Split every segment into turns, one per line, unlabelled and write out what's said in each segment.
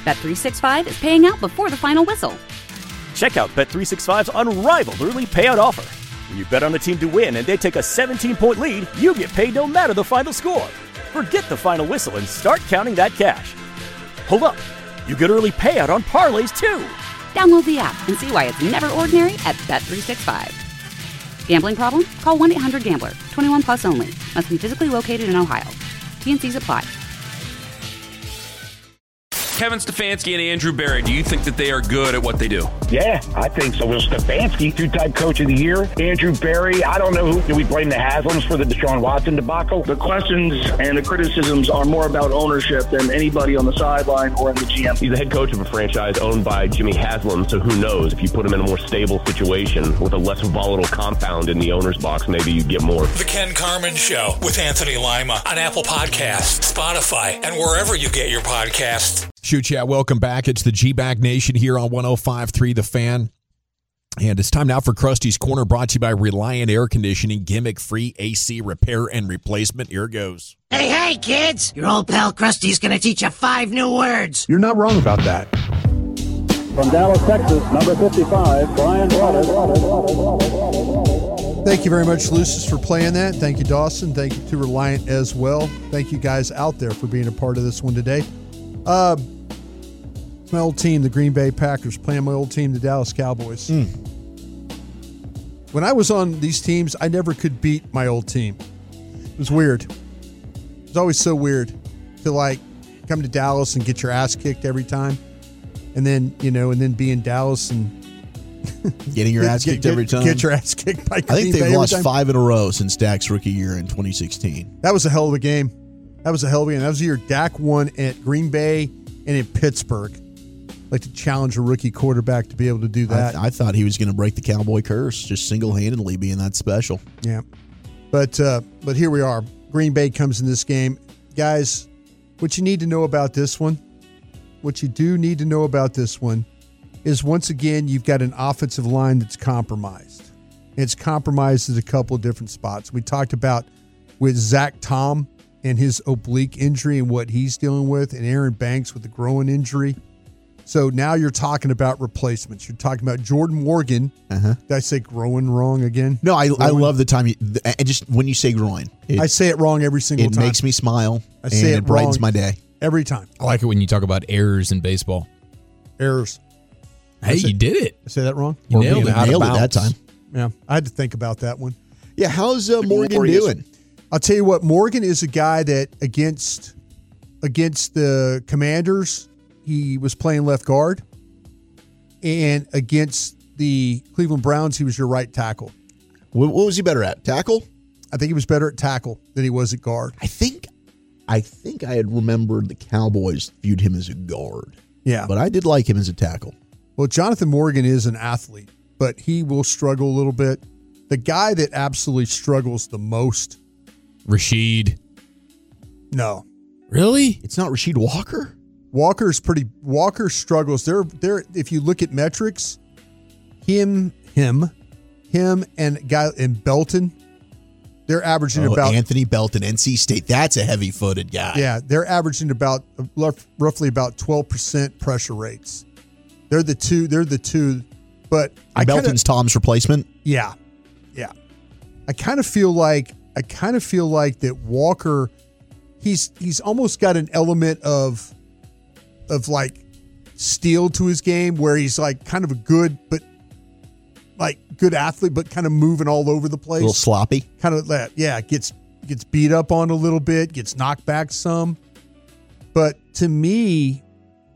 Bet365 is paying out before the final whistle.
Check out Bet365's unrivaled early payout offer. When you bet on a team to win and they take a 17-point lead, you get paid no matter the final score. Forget the final whistle and start counting that cash. Hold up. You get early payout on parlays, too.
Download the app and see why it's never ordinary at Bet365. Gambling problem? Call 1-800-GAMBLER. 21 plus only. Must be physically located in Ohio. T&Cs apply.
Kevin Stefanski and Andrew Berry, do you think that they are good at what they do?
Yeah, I think so. Well, Stefanski, two-time coach of the year. Andrew Berry, I don't know who. Do we blame the Haslams for the Deshaun Watson debacle?
The questions and the criticisms are more about ownership than anybody on the sideline or in the GM.
He's the head coach of a franchise owned by Jimmy Haslam, so who knows? If you put him in a more stable situation with a less volatile compound in the owner's box, maybe you get more.
The Ken Carman Show with Anthony Lima on Apple Podcasts, Spotify, and wherever you get your podcasts.
Shoot Chat, welcome back. It's the G-Bag Nation here on 105.3 The Fan. And it's time now for Krusty's Corner, brought to you by Reliant Air Conditioning, gimmick-free AC repair and replacement. Here it goes.
Hey, kids! Your old pal Krusty's going to teach you 5 new words.
You're not wrong about that.
From Dallas, Texas, number 55, Brian Waters.
Thank you very much, Lucis, for playing that. Thank you, Dawson. Thank you to Reliant as well. Thank you guys out there for being a part of this one today. My old team, the Green Bay Packers, playing my old team, the Dallas Cowboys. When I was on these teams, I never could beat my old team. It was weird. It was always so weird to come to Dallas and get your ass kicked every time, and then be in Dallas and
getting your ass kicked every time.
Get your ass kicked by Green Bay.
I think they've lost 5 in a row since Dak's rookie year in 2016.
That was a hell of a game. That was the year Dak won at Green Bay and in Pittsburgh. Like to challenge a rookie quarterback to be able to do that.
I thought he was going to break the Cowboy curse, just single-handedly being that special.
Yeah, but here we are. Green Bay comes in this game, guys. What you need to know about this one, what you do need to know about this one, is once again you've got an offensive line that's compromised. It's compromised at a couple of different spots. We talked about with Zach Tom and his oblique injury and what he's dealing with, and Aaron Banks with the groin injury. So now you're talking about replacements. You're talking about Jordan Morgan. Did I say groin wrong again?
No, I love the time. Just when you say groin.
I say it wrong every single time.
It makes me smile.
I say
it brightens my day.
Every time.
I like it when you talk about errors in baseball.
Errors.
Hey, you did it.
I say that wrong?
You nailed it.
Nailed it that time.
Yeah, I had to think about that one.
Yeah, how's Morgan doing?
I'll tell you what, Morgan is a guy that against the Commanders, he was playing left guard, and against the Cleveland Browns, he was your right tackle.
What was he better at? Tackle?
I think he was better at tackle than he was at guard.
I think I had remembered the Cowboys viewed him as a guard.
Yeah.
But I did like him as a tackle.
Well, Jonathan Morgan is an athlete, but he will struggle a little bit. The guy that absolutely struggles the most,
Rashid.
No.
Really?
It's not Rashid Walker?
Walker struggles. They're if you look at metrics, him and Belton, they're averaging about
Anthony Belton, NC State. That's a heavy-footed guy.
Yeah, they're averaging about roughly about 12% pressure rates. They're the two, but
Belton's Tom's replacement.
Yeah. I kind of feel like that Walker, he's almost got an element of like steel to his game, where he's like kind of a good athlete, but kind of moving all over the place.
A little sloppy.
Kind of that, yeah. Gets beat up on a little bit, gets knocked back some. But to me,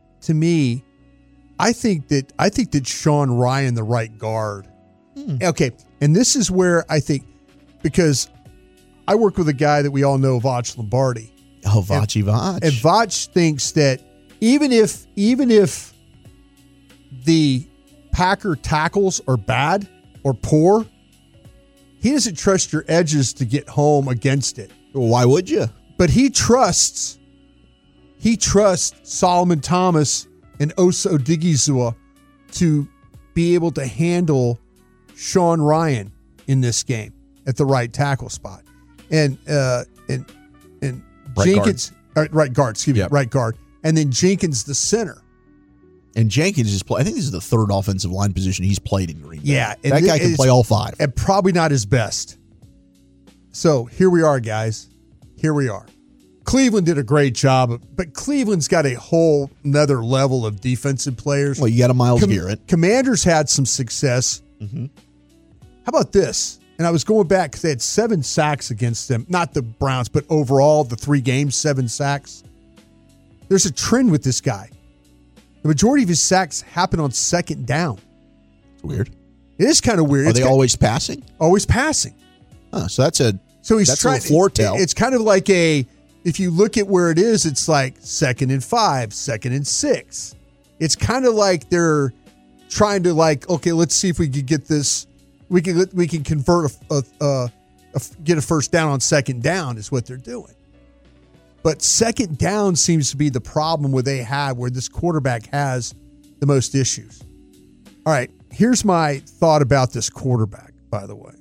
I think that Sean Ryan, the right guard. Okay, and this is where I think, because I work with a guy that we all know, Vach Lombardi.
Oh, Vach.
And Vach thinks that even if the Packer tackles are bad or poor, he doesn't trust your edges to get home against it.
Well, why would you?
But he trusts Solomon Thomas and Osa Odigizua to be able to handle Sean Ryan in this game at the right tackle spot. And
right
Jenkins,
guard.
Right guard, excuse me, right guard. And then Jenkins, the center.
And Jenkins is I think this is the third offensive line position he's played in Green Bay.
Yeah.
That guy can play all five.
And probably not his best. So here we are, guys. Here we are. Cleveland did a great job, but Cleveland's got a whole nother level of defensive players.
Well, you got a Myles Garrett.
Commanders had some success.
Mm-hmm.
How about this? And I was going back because they had 7 sacks against them. Not the Browns, but overall, the 3 games, 7 sacks. There's a trend with this guy. The majority of his sacks happen on second down.
It's weird.
It is kind of weird.
Are they always passing?
Always passing.
So that's a
he's trying
a floor tell.
It's kind of like if you look at where it is, it's like 2nd and 5, 2nd and 6. It's kind of like they're trying to okay, let's see if we can get this. We can convert get a first down on second down is what they're doing. But second down seems to be the problem where this quarterback has the most issues. All right, here's my thought about this quarterback, by the way.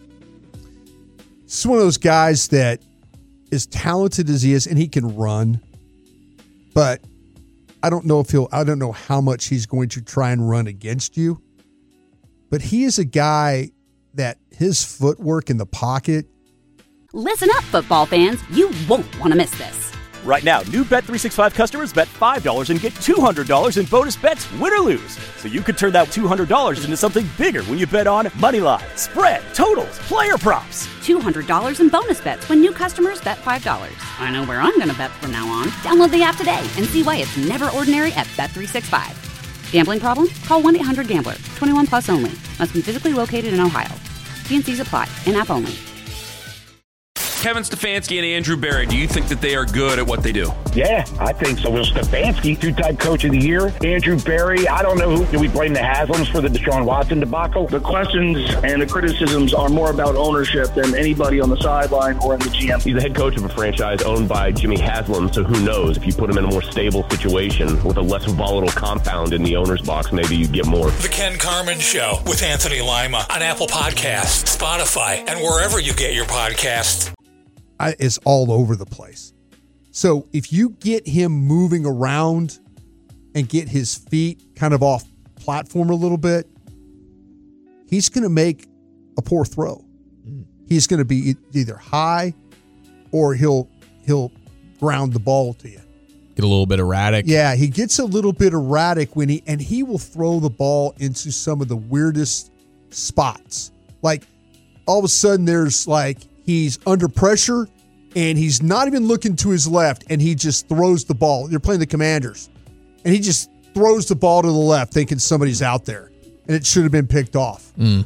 This is one of those guys that as talented as he is, and he can run, but I don't know how much he's going to try and run against you. But he is a guy that his footwork in the pocket.
Listen up, football fans. You won't want to miss this.
Right now, new Bet365 customers bet $5 and get $200 in bonus bets, win or lose. So you could turn that $200 into something bigger when you bet on moneyline, spread, totals, player props.
$200 in bonus bets when new customers bet $5. I know where I'm going to bet from now on. Download the app today and see why it's never ordinary at Bet365. Gambling problem? Call 1-800-GAMBLER. 21 plus only. Must be physically located in Ohio. T&Cs apply. In-app only.
Kevin Stefanski and Andrew Berry, do you think that they are good at what they do?
Yeah, I think so. Will Stefanski, 2-time coach of the year. Andrew Berry, I don't know do we blame the Haslams for the Deshaun Watson debacle?
The questions and the criticisms are more about ownership than anybody on the sideline or in the GM.
He's the head coach of a franchise owned by Jimmy Haslam, so who knows? If you put him in a more stable situation with a less volatile compound in the owner's box, maybe you get more.
The Ken Carman Show with Anthony Lima on Apple Podcasts, Spotify, and wherever you get your podcasts.
Is all over the place. So if you get him moving around and get his feet kind of off platform a little bit, he's going to make a poor throw. He's going to be either high or he'll ground the ball to you.
Get a little bit erratic.
Yeah, he gets a little bit erratic when he will throw the ball into some of the weirdest spots. Like all of a sudden there's he's under pressure, and he's not even looking to his left, and he just throws the ball. You're playing the Commanders, and he just throws the ball to the left thinking somebody's out there, and it should have been picked off. And,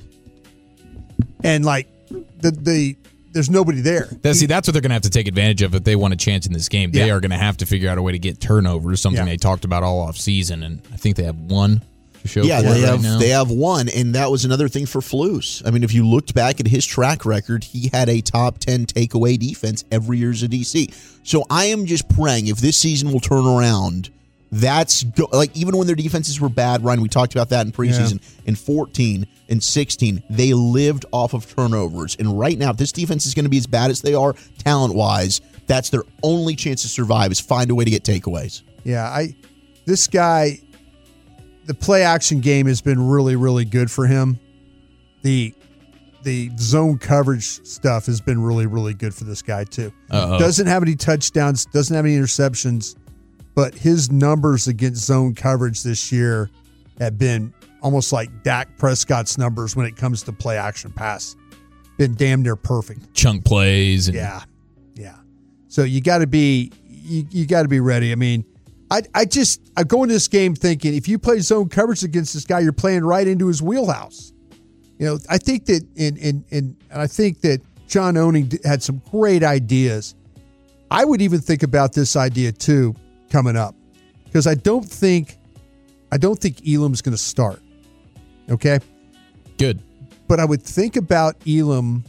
there's nobody there.
That's what they're going to have to take advantage of if they want a chance in this game. They are going to have to figure out a way to get turnovers, something they talked about all offseason, and I think they have one.
They have one, and that was another thing for Flus. I mean, if you looked back at his track record, he had a top 10 takeaway defense every year as a DC. So I am just praying if this season will turn around, even when their defenses were bad, Ryan, we talked about that in preseason. In 14 and 16, they lived off of turnovers. And right now, if this defense is going to be as bad as they are talent-wise, that's their only chance to survive is find a way to get takeaways.
Yeah, this guy... The play action game has been really, really good for him. The zone coverage stuff has been really, really good for this guy too. Doesn't have any touchdowns, doesn't have any interceptions, but his numbers against zone coverage this year have been almost like Dak Prescott's numbers when it comes to play action pass. Been damn near perfect.
Chunk plays.
Yeah. So you got to be ready. I mean, I go into this game thinking if you play zone coverage against this guy, you're playing right into his wheelhouse. I think that and I think that John Owning had some great ideas. I would even think about this idea too coming up because I don't think Elam's going to start. Okay,
good.
But I would think about Elam.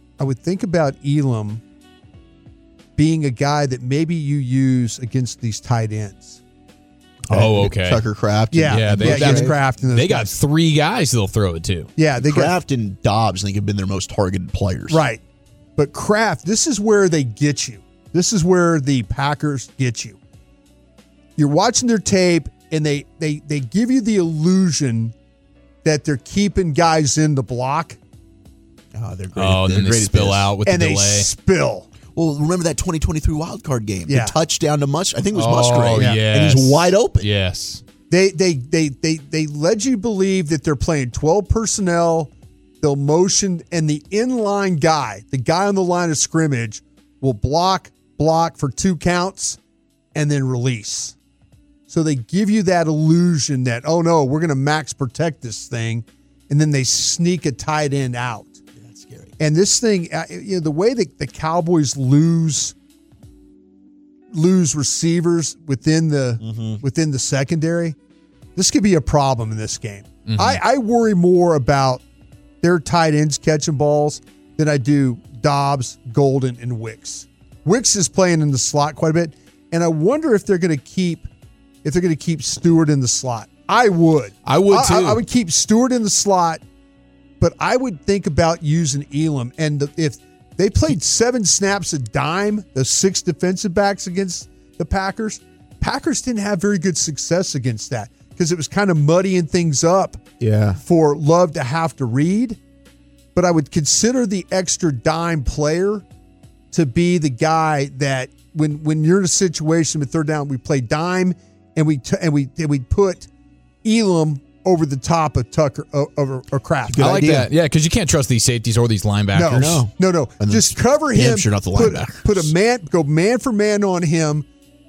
Being a guy that maybe you use against these tight ends.
Oh, okay.
Tucker Kraft.
Against Kraft.
They got 3 guys they'll throw it to.
Yeah,
Kraft and Dobbs, I think, have been their most targeted players.
Right. But Kraft, this is where they get you. This is where the Packers get you. You're watching their tape, and they give you the illusion that they're keeping guys in the block.
Oh, they're great.
Oh, and then they spill out with the delay.
And they spill.
Well, remember that 2023 wildcard game?
Yeah.
The touchdown to I think it was Musgrave.
Yes.
And he's wide open.
Yes.
They led you believe that they're playing 12 personnel. They'll motion, and the inline guy, the guy on the line of scrimmage, will block for 2 counts and then release. So they give you that illusion that, oh no, we're going to max protect this thing, and then they sneak a tight end out.
Yeah, that's scary.
And this thing, the way that the Cowboys lose receivers within the secondary, this could be a problem in this game. Mm-hmm. I worry more about their tight ends catching balls than I do Dobbs, Golden, and Wicks. Wicks is playing in the slot quite a bit, and I wonder if they're going to keep Stewart in the slot. I would too. I would keep Stewart in the slot, but I would think about using Elam. And if they played 7 snaps a dime, the 6 defensive backs against the Packers didn't have very good success against that because it was kind of muddying things up for Love to have to read. But I would consider the extra dime player to be the guy that when you're in a situation with third down, we play dime and we put Elam over the top of Tucker or Kraft.
I like that. Yeah, because you can't trust these safeties or these linebackers.
No. Just cover him.
Sure not the linebackers.
Put a man, go man for man on him.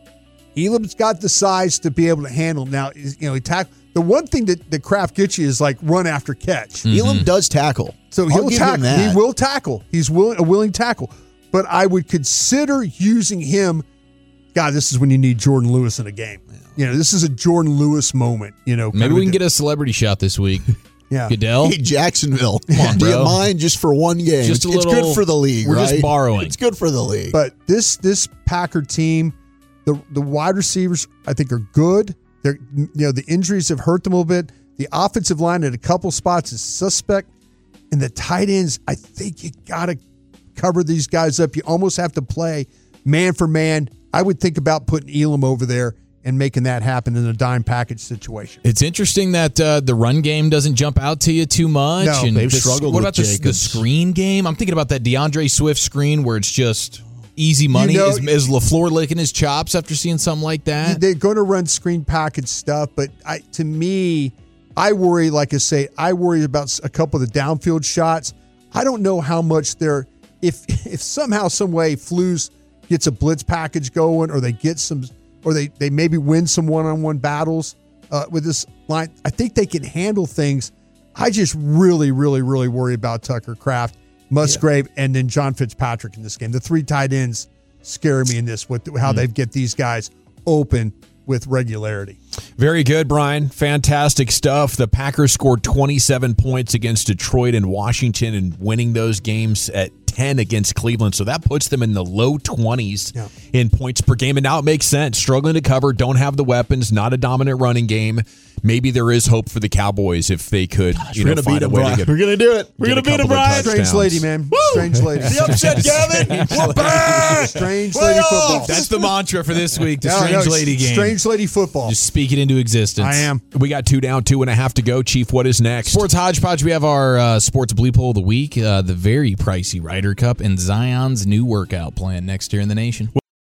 Elam's got the size to be able to handle him. Now, he tackle. The one thing that Kraft gets you is like run after catch.
Mm-hmm. Elam does tackle.
So he'll tackle. He will tackle. He's a willing tackle. But I would consider using him. God, this is when you need Jordan Lewis in a game. This is a Jordan Lewis moment.
Maybe we can get a celebrity shot this week.
Yeah,
Goodell.
Hey, Jacksonville.
Come on, bro.
Do you mind just for one game?
Just
it's good for the league.
We're
right?
just borrowing.
It's good for the league.
But this Packer team, the wide receivers, I think are good. They're the injuries have hurt them a little bit. The offensive line at a couple spots is suspect, and the tight ends. I think you got to cover these guys up. You almost have to play man for man. I would think about putting Elam over there and making that happen in a dime package situation.
It's interesting that the run game doesn't jump out to you too much.
No,
and
they've struggled
What
with
about the screen game? I'm thinking about that DeAndre Swift screen where it's just easy money. Is LaFleur licking his chops after seeing something like that?
They're going to run screen package stuff, but to me, I worry, like I say, about a couple of the downfield shots. I don't know how much they're – if somehow, some way, Flus gets a blitz package going, or they get some, or they maybe win some one-on-one battles with this line. I think they can handle things. I just really, really, really worry about Tucker Kraft, Musgrave, and then John Fitzpatrick in this game. The 3 tight ends scare me in this with how they get these guys open with regularity.
Very good, Brian. Fantastic stuff. The Packers scored 27 points against Detroit and Washington and winning those games at 10 against Cleveland. So that puts them in the low 20s in points per game. And now it makes sense. Struggling to cover, don't have the weapons, not a dominant running game. Maybe there is hope for the Cowboys if they could find a way to get.
We're going to do it. We're going to beat them, Brian.
Strange lady, man. Woo! Strange lady.
The upset, Gavin. We're back.
Strange lady football.
That's the mantra for this week. The strange lady game.
Strange lady football.
Just speak it into existence.
I am.
We got 2 down, 2.5 to go. Chief, what is next?
Sports Hodgepodge. We have our sports bleep hole of the week, the very pricey Ryder Cup, and Zion's new workout plan next year in the nation.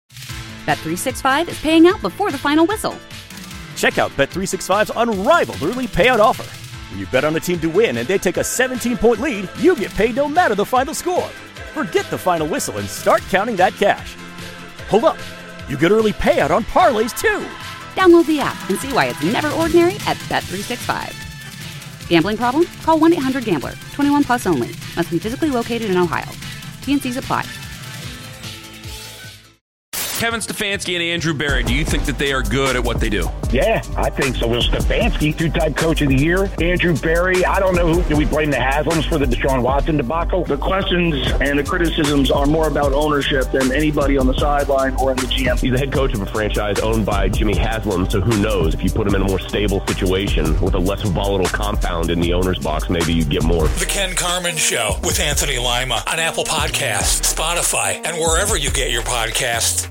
Bet365 is paying out before the final whistle.
Check out Bet365's unrivaled early payout offer. When you bet on a team to win and they take a 17-point lead, you get paid no matter the final score. Forget the final whistle and start counting that cash. Hold up. You get early payout on parlays, too.
Download the app and see why it's never ordinary at Bet365. Gambling problem? Call 1-800-GAMBLER. 21 plus only. Must be physically located in Ohio. T&Cs apply.
Kevin Stefanski and Andrew Berry, do you think that they are good at what they do?
Yeah, I think so. Will Stefanski, 2-time coach of the year. Andrew Berry, I don't know who. Do we blame the Haslams for the Deshaun Watson debacle?
The questions and the criticisms are more about ownership than anybody on the sideline or in the GM.
He's the head coach of a franchise owned by Jimmy Haslam, so who knows? If you put him in a more stable situation with a less volatile compound in the owner's box, maybe you get more.
The Ken Carman Show with Anthony Lima on Apple Podcasts, Spotify, and wherever you get your podcasts.